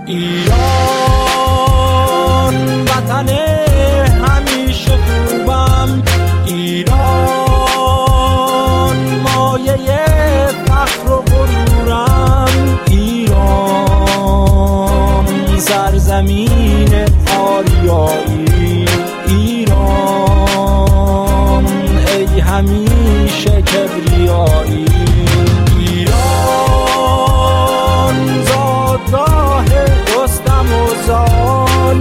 ایران وطن همیشه خوبم، ایران مایه فخر و غرورم، ایران سرزمین آریایی، ایران ای همیشه کبریایی، ایران زادگاه رستم و زال،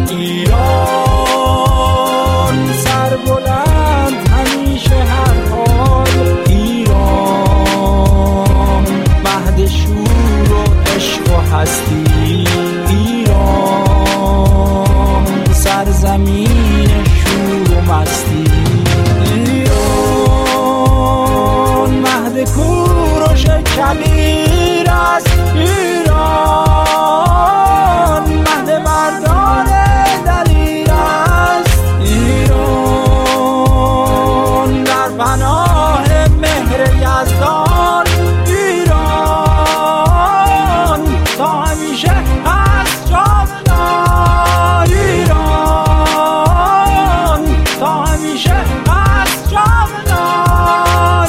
ایران سربلند همیشه هر حال، ایران مهد شور و عشق و هستی، ایران سرزمین شور و مستی، ایران مهد کوروش کبیر است، ایران مهد مردان دلیر است، ایران در پناه مهر یزدان، ایران تا همیشه هست جاودان، ایران تا همیشه هست جاودان.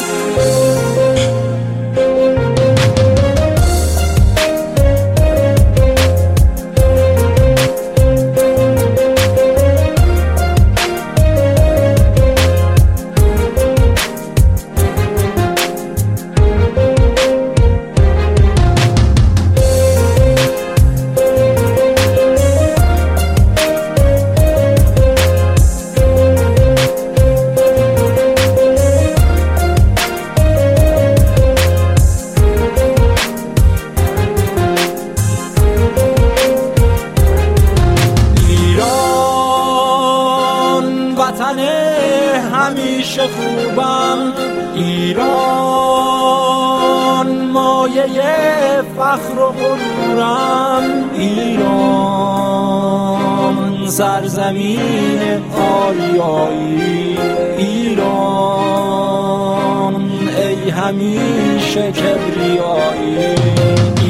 وطن همیشه خوبم، ایران مایه فخر و غرورم، ایران سرزمین آریایی، ایران ای همیشه کبریایی.